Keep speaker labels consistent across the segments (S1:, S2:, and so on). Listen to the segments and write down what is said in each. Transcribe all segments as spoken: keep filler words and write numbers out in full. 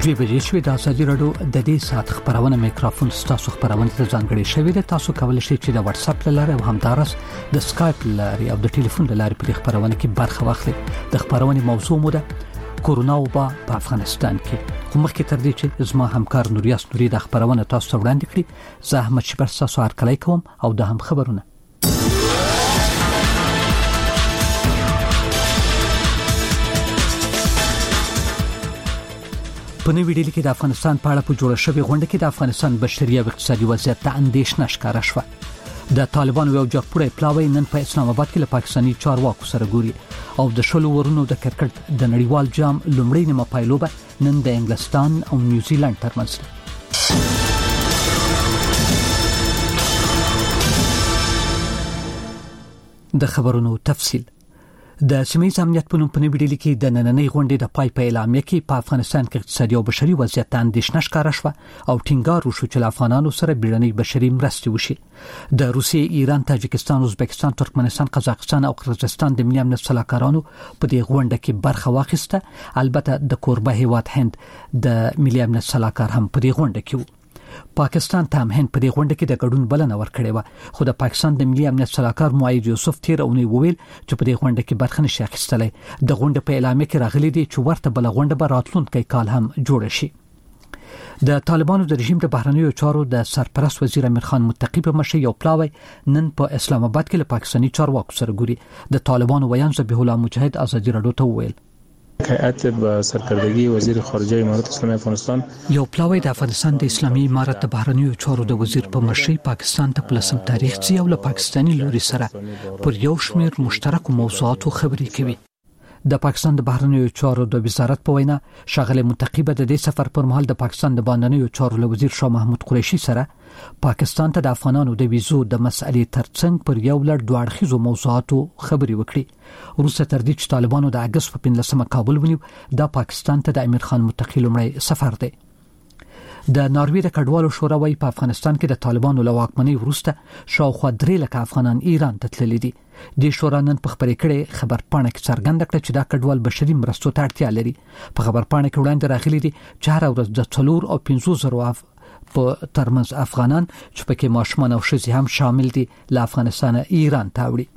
S1: دوی بجې شوې د ازادي راډیو د دې سات خبرونه میکروفون ستاسو خبرونه ته ځانګړي شوې ده. تاسو کولی شئ چې د واتس اپ لاره او همدارس د سکایپ لاره او د ټلیفون لاره په خبرونه کې برخه واخلئ. د خبرونه موضوع مو ده کورونا وبا په افغانستان کې. خو مخکې تر دې چې زما همکار نوریاس نوري د خبرونه تاسو ته وړاندې کړي، زه احمد شبر تاسو هرکلی کوم او د هم خبرونه په نوې ویډیو کې د افغانستان په اړه په جوړه شوې غونډه کې د افغانستان بشري او اقتصادي وضعیت ته اندېښنه ښکاره شوه. د طالبانو یو جګپوړی پلاوی نن په اسلام آباد کې له پاکستاني چارواکو سره ګوري او د شلو ورونو د کرکټ د نړیوال جام لومړی نیمه پایلوبه نن د انګلستان او نیوزیلند ترمنځ ده. د خبرونو تفصیل د سیمه‌ییز امنیت په نوم په نوې ویډیو کې د نننۍ غونډې د پای په اعلامیه کې په افغانستان کې اقتصادي او بشري وضعیت ته اندېښنه ښکاره شوه او ټینګار وشو چې له افغانانو سره بیړنۍ بشري مرستې وشي. د روسیې، ایران، تاجکستان، ازبکستان، ترکمنستان، قزاقستان او قزاقستان د ملي امنیت سلاکارانو په دې غونډه کې برخه واخیسته. البته د کوربه هیواد هند د ملي امنیت سلاکار هم په دې غونډه کې و. پاکستان ته هم هند په دې غونډه کې د ګډون بلنه ورکړې و، خو د پاکستان د ملي امنیت سلاکار معید یوسف تیر اونۍ وویل چې په دې غونډه کې برخه نشي اخیستلی. د غونډې په اعلامیه کې راغلي دي چې ورته بل غونډه به راتلونکي کال هم جوړه شي. د طالبانو د رژیم د بهرنیو چارو د سرپرست وزیر امیر خان متقی په مشرۍ یو پلاوی نن په اسلام آباد کې له پاکستاني چارواکو سره ګوري. د طالبانو ویان ذبیح الله مجاهد ازادي راډیو ته وویل
S2: هیئت به سرکردگی وزیر خارجه امارات اسلامی افغانستان
S1: یو پلاوی د افغانستان د اسلامي امارت د بهرنیو چارو د وزیر په مشرۍ پاکستان ته پلسم تاریخ ځي او له پاکستاني لوري سره پر یو شمېر مشترکو موضوعاتو خبرې کوي. د پاکستان د بهرنیو چارو د وزارت په وینا ښاغلی متقی به د دې سفر پر مهال د پاکستان د باندنیو چارو له وزیر شاه محمود قریشي سره پاکستان ته د افغانانو د ویزو د مسئلې ترڅنګ پر یو لړ دوه اړخیزو موضوعاتو خبرې وکړي. وروسته تر دې چې طالبانو د اګست په پنځلسمه کابل ونیو، دا پاکستان ته د امیر خان متقی لومړی سفر دی. د ناروې د کډوالو شورا وايي په افغانستان کې د طالبانو له واکمنۍ وروسته شاوخوا درې لکه افغانان ایران ته تللي دي. د شورا نن په خبرې کړې خبرپاڼه کې څرګنده کړه چې دا کډوال بشري مرستو ته اړتیا لري. په خبرپاڼه کې وړاندې راغلي دي چې هر ورځ د څلور او پنځه زره اف په ترمنځ افغانان چې پکې ماشومان او ښځې هم شامل دي له افغانستان ایران ته وړي.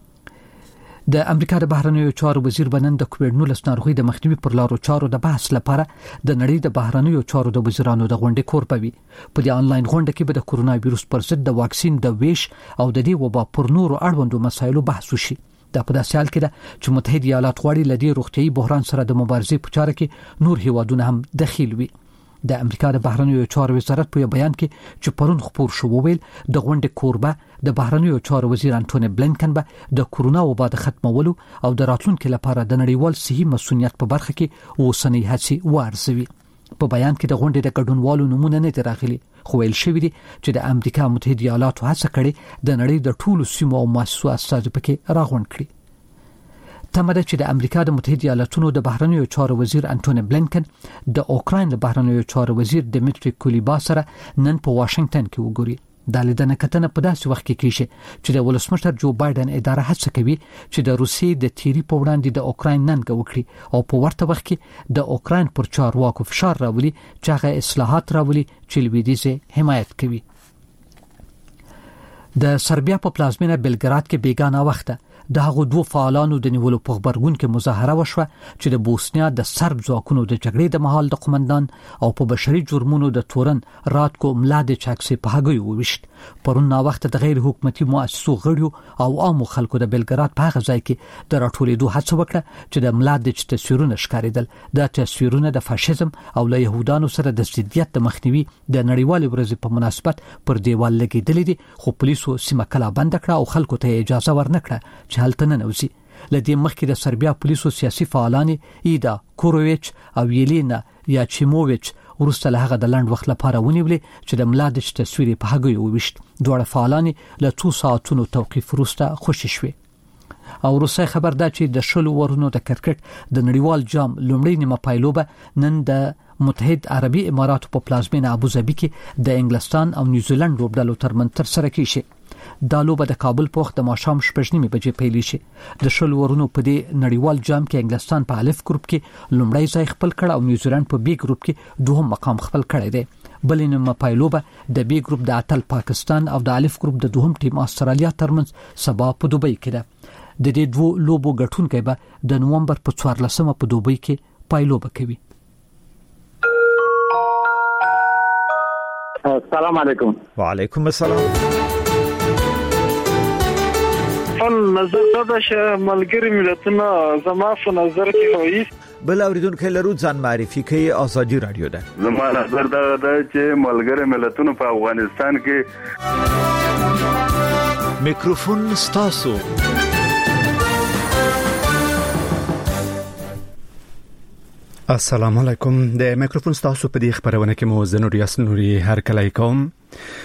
S1: د امریکا د بهرنیو چارو وزیر بنن د کووډ نولس ناروغي د مخنیوي پر لارو چارو د بحث لپاره د نړۍ د بهرنیو چارو د وزیرانو د غونډې کوربوي. په دې آنلاین غونډه کې به د کورونا وایروس پر ضد د واکسین د ویش او د دې وبا پر نورو اړوندو مسایلو بحث وشي. دا په داسې حال کې ده چې متحده ایالات غواړي له دې روغتيایي بحران سره د مبارزې په چاره کې نور هیوادونه هم دخیل وي. د امریکا د بهرنیو چارو وزارت په بیان کې چې پرون خبر شو وویل د غونډې کوربه د بهرنیو چارو وزیر انټونی بلینکن به د کورونا وبا د ختمولو او د راتلونکو لپاره د نړیوال صحي مسؤلیت په برخه کې اوسنۍ هڅې وارزوي. په بیان کې د غونډې د ګډونوالو نمونه نه دي راغلي، خو ویل شوی دی چې د امریکا متحده ایالاتو هڅه کړې د نړۍ د ټولو سیمو او مؤسسو استازي پکې راغونډ کړي. تمه ده چې د امریکا د متحده ایالاتونو د بهرنیو چارو وزیر انټونی بلینکن د اوکراین د بهرنیو چارو وزیر دمیټری کولیبا سره نن په واشنگټن کې وګوري. د لیدنه کتنه په داسې وخت کې کیږي چې د ولسمشر جو بایدن اداره هڅه کوي چې د روسیې د تیری په وړاندې د اوکراین ننګه وکړي او په ورته وخت کې د اوکراین پر چارواکو فشار راولي چې هغه اصلاحات راولي چې لویدیځ حمایت کوي. د سربیا په پلازمینه بلګراد کې بیګانه وخته د هغو دوه فعالانو د نیولو په خبرګون کې مظاهره وشوه چې د بوسنیا د سرب ځواکونو د جګړې د مهال د قومندان او په بشري جرمونو د تورن راتکو ملادچ عکسې په هغوی وویشت. پرون نا وخت د غیر حکومتي مؤسسو غړیو او عامو خلکو د بلګراد په هغه ځای کې د راټولېدو هڅه وکړه چې د ملادچ تصویرونه ښکارېدل. دا تصویرونه د فاشیزم او له يهودانو سره د ضدیت د مخنیوي د نړیوال ورځې په مناسبت پر دیوال لګېدلې دي، خو پولیسو سیمه کلا بند کړه او خلکو ته اجازه ورنکړه چې هلته نه نوځي. لدې مخکې د سربیا پولیسو سیاسي فعالان ایدا کوروویچ او یلینا یاچیموویچ ورسته له هغه د لنډ وخت لپاره ونیولې چې د ملادچ تصویر په هغه وویشت. دواړه فعالان له څو ساعتونو توقیف وروسته خوشي شوي. او روسي خبر ده چې د شلو ورونو د کرکټ د نړیوال جام لومړی نیمه پایلوبه نن د متحد عربي اماراتو په پلازمینه ابوظبي کې د انګلستان او نیوزیلند لوبډلو ترمنځ تر سره کیږي. دا لوبه د کابل په وخت د ماښام شپږ نیمې بجې پیل شي. د شل ورونو په دې نړیوال جام کې انګلستان په الف ګروپ کې لومړی ځای خپل کړ او نیوزیلند په بی ګروپ کې دوهم مقام خپل کړی دی. بلینه پایلوبه د بی ګروپ د اتل پاکستان او د الف ګروپ د دوهم ټیم استرالیا ترمنځ سبا په دوبۍ کې ده. د دې دوه لوبو ګټونکي به د نومبر په څوارلسمه په دوبۍ کې پایلوبه کوي.
S3: السلام علیکم.
S4: وعلیکم السلام.
S5: فل نظر دا چې ملګری ملتونه زما په نظر کې وایي
S4: بل اوریدونکو لرو ځان معرفي کوي. ازادي رادیو ده.
S6: زما نظر دا ده چې ملګری ملتونه په افغانستان کې
S4: میکروفون ستاسو.
S7: السلام علیکم. د میکروفون ستاسو په دې خبرونه کې مو زه نور یاسین نوري هر کله کوم.